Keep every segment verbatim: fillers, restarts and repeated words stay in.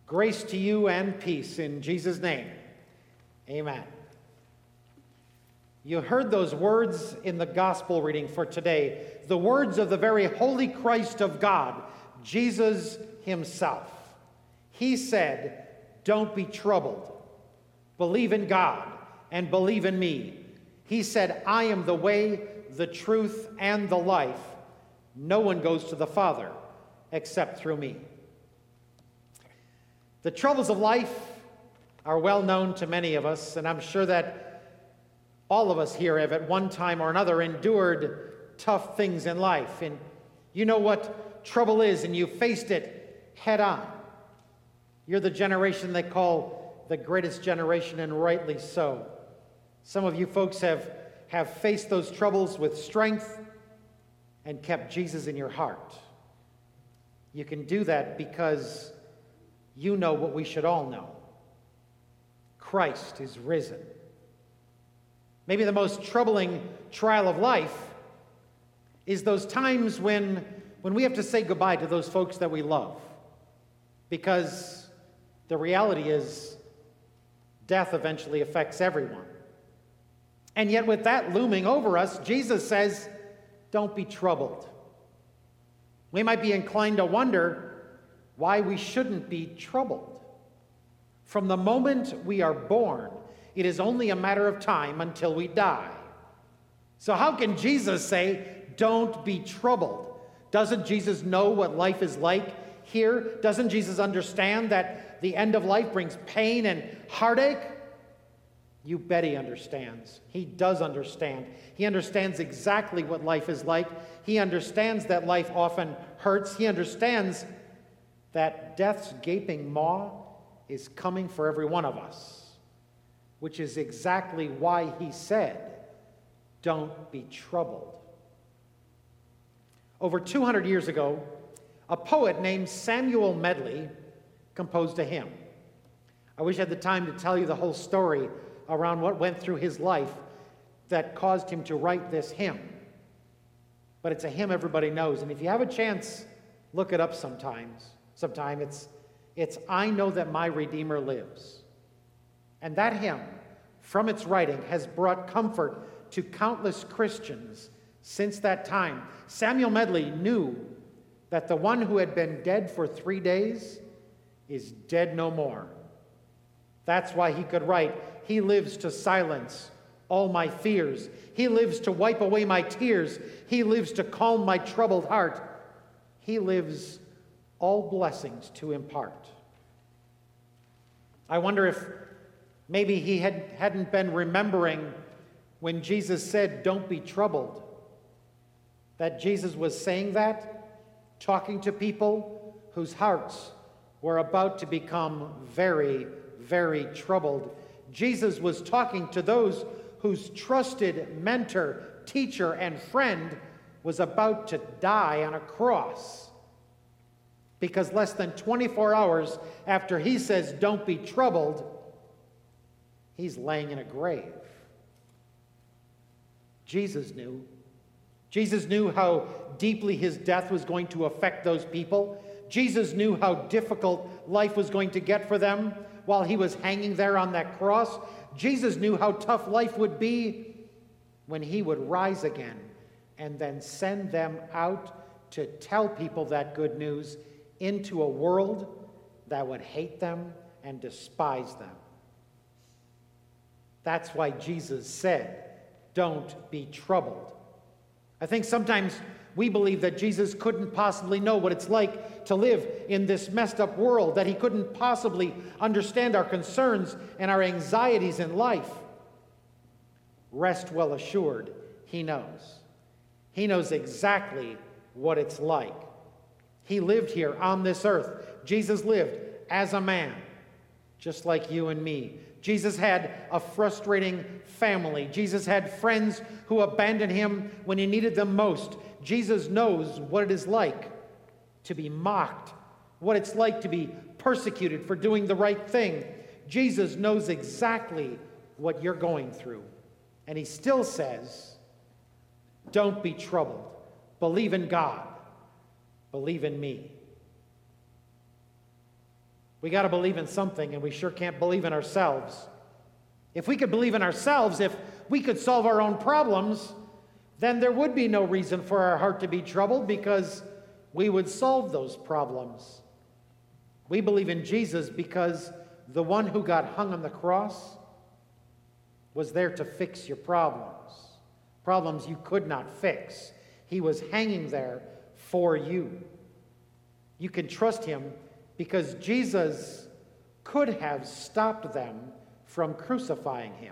Grace to you and peace in Jesus' name. Amen. You heard those words in the gospel reading for today, the words of the very holy Christ of God, Jesus himself. He said, "Don't be troubled. Believe in God and believe in me." He said, "I am the way, the truth, and the life. No one goes to the Father except through me." The troubles of life are well known to many of us, and I'm sure that all of us here have at one time or another endured tough things in life. And you know what trouble is, and you faced it head on. You're the generation they call the greatest generation, and rightly so. Some of you folks have, have faced those troubles with strength and kept Jesus in your heart. You can do that because you know what we should all know. Christ is risen. Maybe the most troubling trial of life is those times when, when we have to say goodbye to those folks that we love. Because the reality is, death eventually affects everyone. And yet with that looming over us, Jesus says, don't be troubled. We might be inclined to wonder why we shouldn't be troubled. From the moment we are born, it is only a matter of time until we die. So how can Jesus say, don't be troubled? Doesn't Jesus know what life is like here? Doesn't Jesus understand that the end of life brings pain and heartache? You bet he understands. He does understand. He understands exactly what life is like. He understands that life often hurts. He understands that death's gaping maw is coming for every one of us, which is exactly why he said, don't be troubled. Over two hundred years ago, a poet named Samuel Medley composed a hymn. I wish I had the time to tell you the whole story around what went through his life that caused him to write this hymn. But it's a hymn everybody knows, and if you have a chance, look it up sometimes. Sometime it's, it's I Know That My Redeemer Lives. And that hymn, from its writing, has brought comfort to countless Christians since that time. Samuel Medley knew that the one who had been dead for three days is dead no more. That's why he could write, he lives to silence all my fears. He lives to wipe away my tears. He lives to calm my troubled heart. He lives all blessings to impart. I wonder if maybe he had, hadn't been remembering when Jesus said, don't be troubled, that Jesus was saying that, talking to people whose hearts were about to become very, very troubled. Jesus was talking to those whose trusted mentor, teacher, and friend was about to die on a cross. Because less than twenty-four hours after he says, don't be troubled, he's laying in a grave. Jesus knew. Jesus knew how deeply his death was going to affect those people. Jesus knew how difficult life was going to get for them while he was hanging there on that cross. Jesus knew how tough life would be when he would rise again and then send them out to tell people that good news into a world that would hate them and despise them. That's why Jesus said, don't be troubled. I think sometimes we believe that Jesus couldn't possibly know what it's like to live in this messed up world, that he couldn't possibly understand our concerns and our anxieties in life. Rest well assured, he knows. He knows exactly what it's like. He lived here on this earth. Jesus lived as a man, just like you and me. Jesus had a frustrating family. Jesus had friends who abandoned him when he needed them most. Jesus knows what it is like to be mocked, what it's like to be persecuted for doing the right thing. Jesus knows exactly what you're going through. And he still says, don't be troubled. Believe in God. Believe in me. We got to believe in something, and we sure can't believe in ourselves. If we could believe in ourselves, if we could solve our own problems, then there would be no reason for our heart to be troubled, because we would solve those problems. We believe in Jesus because the one who got hung on the cross was there to fix your problems, problems you could not fix. He was hanging there for you. You can trust him because Jesus could have stopped them from crucifying him,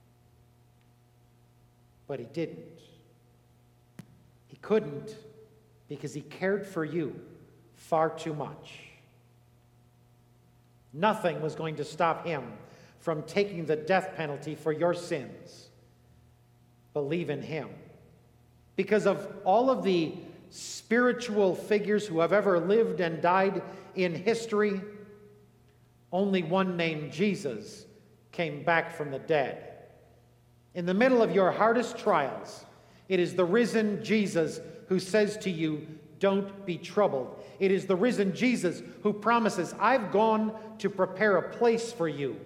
but he didn't. He couldn't because he cared for you far too much. Nothing was going to stop him from taking the death penalty for your sins. Believe in him. Because of all of the spiritual figures who have ever lived and died in history, only one named Jesus came back from the dead. In the middle of your hardest trials, it is the risen Jesus who says to you, don't be troubled. It is the risen Jesus who promises, I've gone to prepare a place for you.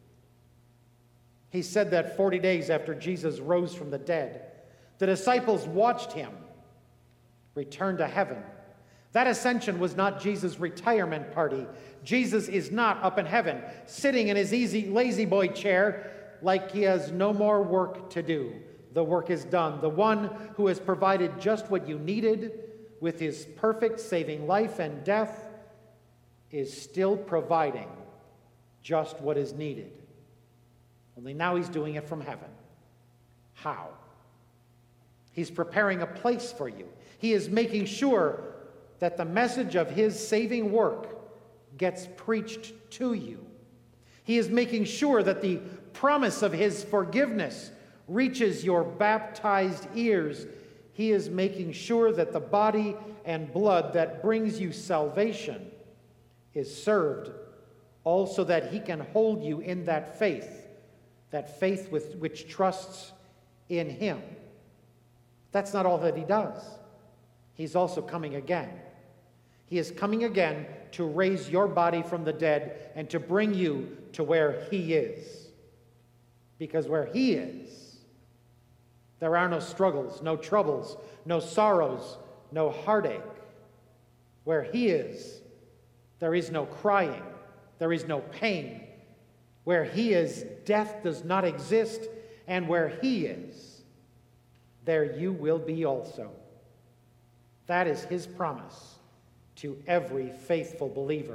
He said that forty days after Jesus rose from the dead. The disciples watched him return to heaven. That ascension was not Jesus' retirement party. Jesus is not up in heaven, sitting in his easy, lazy boy chair like he has no more work to do. The work is done. The one who has provided just what you needed with his perfect saving life and death is still providing just what is needed. Only now he's doing it from heaven. How? He's preparing a place for you. He is making sure that the message of his saving work gets preached to you. He is making sure that the promise of his forgiveness reaches your baptized ears. He is making sure that the body and blood that brings you salvation is served, all so that he can hold you in that faith, that faith with which trusts in him. That's not all that he does. He's also coming again. He is coming again to raise your body from the dead and to bring you to where he is. Because where he is, there are no struggles, no troubles, no sorrows, no heartache. Where he is, there is no crying, there is no pain. Where he is, death does not exist, and where he is, there you will be also. That is his promise to every faithful believer.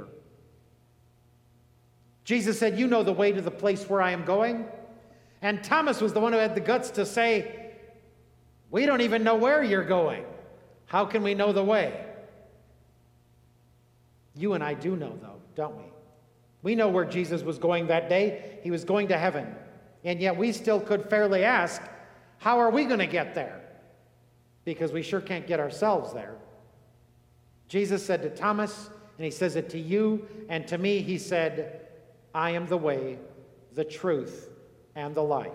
Jesus said, you know the way to the place where I am going. And Thomas was the one who had the guts to say, we don't even know where you're going. How can we know the way? You and I do know, though, don't we? We know where Jesus was going that day. He was going to heaven. And yet we still could fairly ask, how are we going to get there? Because we sure can't get ourselves there. Jesus said to Thomas, and he says it to you and to me, he said, I am the way, the truth, and the life.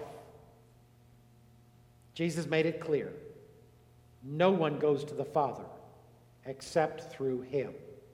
Jesus made it clear. No one goes to the Father except through him.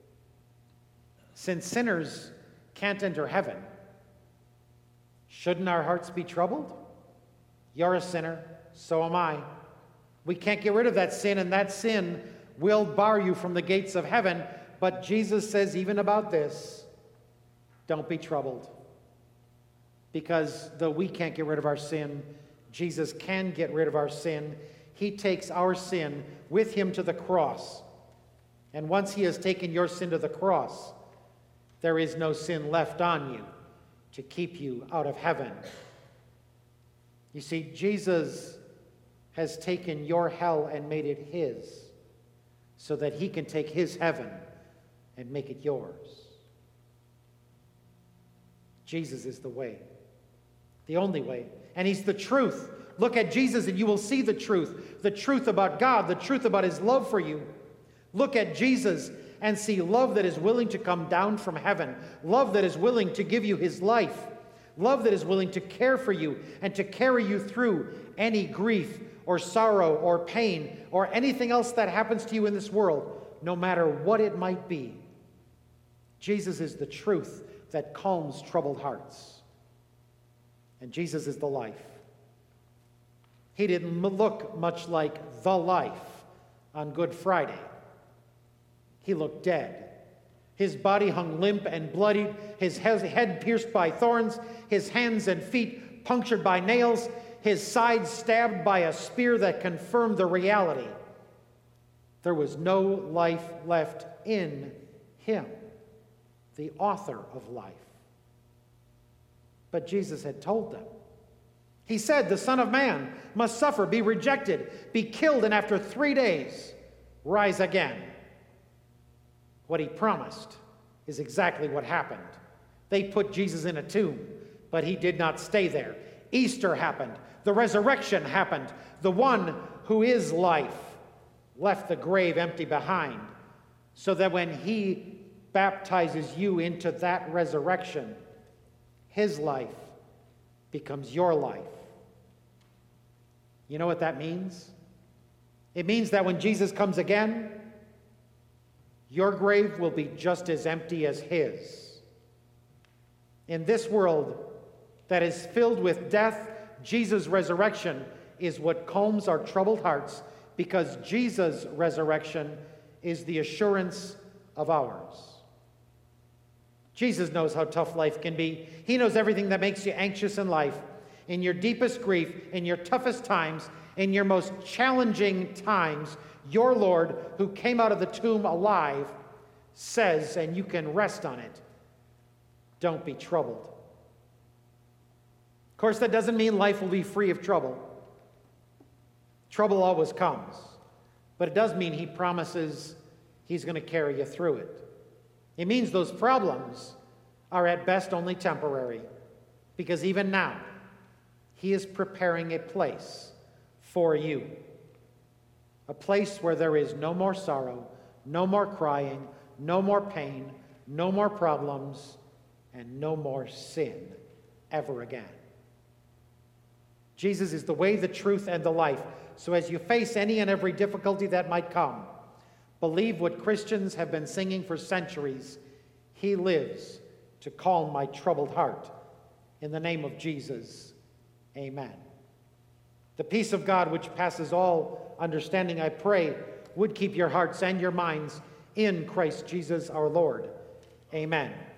Since sinners can't enter heaven, shouldn't our hearts be troubled? You're a sinner, so am I. We can't get rid of that sin, and that sin will bar you from the gates of heaven. But Jesus says even about this, don't be troubled. Because though we can't get rid of our sin, Jesus can get rid of our sin. He takes our sin with him to the cross. And once he has taken your sin to the cross, there is no sin left on you to keep you out of heaven. You see, Jesus has taken your hell and made it his, so that he can take his heaven and make it yours. Jesus is the way, the only way, and he's the truth. Look at Jesus and you will see the truth, the truth about God, the truth about his love for you. Look at Jesus and see love that is willing to come down from heaven, love that is willing to give you his life, love that is willing to care for you and to carry you through any grief or sorrow or pain or anything else that happens to you in this world, no matter what it might be. Jesus is the truth that calms troubled hearts. And Jesus is the life. He didn't look much like the life on Good Friday. He looked dead. His body hung limp and bloodied, his head pierced by thorns, his hands and feet punctured by nails, his side stabbed by a spear that confirmed the reality. There was no life left in him, the author of life. But Jesus had told them. He said, the Son of Man must suffer, be rejected, be killed, and after three days, rise again. What he promised is exactly what happened. They put Jesus in a tomb, but he did not stay there. Easter happened. The resurrection happened. The one who is life left the grave empty behind, so that when he baptizes you into that resurrection, his life becomes your life. You know what that means? It means that when Jesus comes again, your grave will be just as empty as his. In this world that is filled with death, Jesus' resurrection is what calms our troubled hearts, because Jesus' resurrection is the assurance of ours. Jesus knows how tough life can be. He knows everything that makes you anxious in life. In your deepest grief, in your toughest times, in your most challenging times, your Lord, who came out of the tomb alive, says, and you can rest on it, don't be troubled. Of course, that doesn't mean life will be free of trouble. Trouble always comes. But it does mean he promises he's going to carry you through it. It means those problems are at best only temporary, because even now, he is preparing a place for you. A place where there is no more sorrow, no more crying, no more pain, no more problems, and no more sin ever again. Jesus is the way, the truth, and the life. So as you face any and every difficulty that might come, believe what Christians have been singing for centuries. He lives to calm my troubled heart. In the name of Jesus, amen. The peace of God, which passes all understanding, I pray, would keep your hearts and your minds in Christ Jesus our Lord. Amen.